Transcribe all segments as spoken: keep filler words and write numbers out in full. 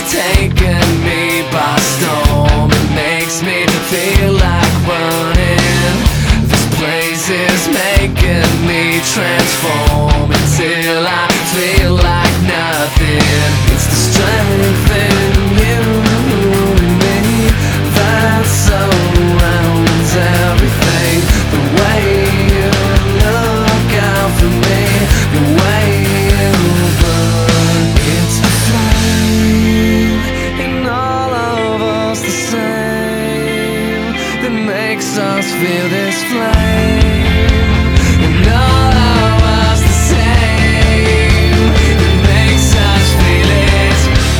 taken me by storm. It makes me feel like running. This place is making me transform until I feel like nothing. It's the strength in you and me that surrounds everything. The way you look out for me, the way you burn. It's the flame in all of us, the same, that makes us feel this flame. In all of us, the same, that makes us feel it.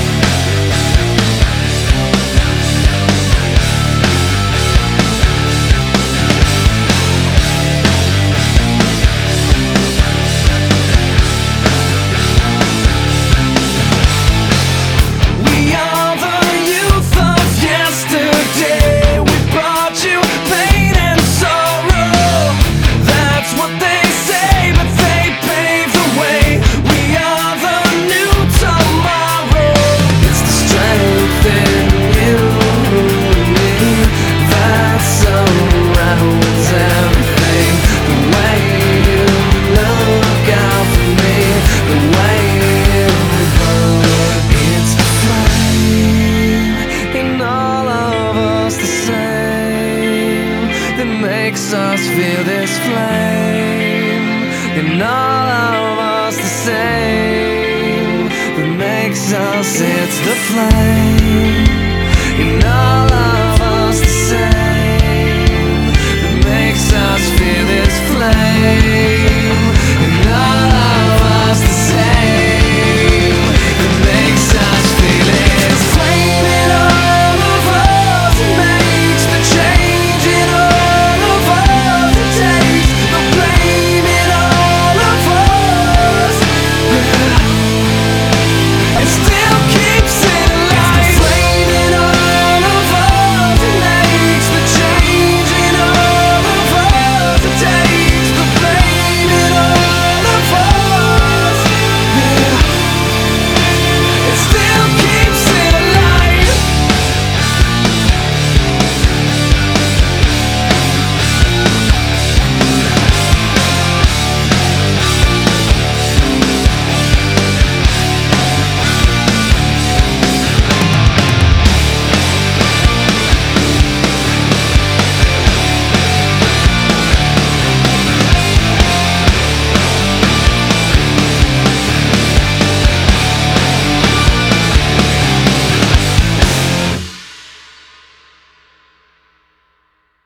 We are the youth of yesterday. We brought you pain and sorrow. That's what they say, but they pave the way. We are the new tomorrow. It's the strength in you and me that surrounds everything. The way you look out for me, the way you burn. It's the flame in all of us, the same, that makes us feel this flame. In all of us, the same, that makes us. It's the flame in all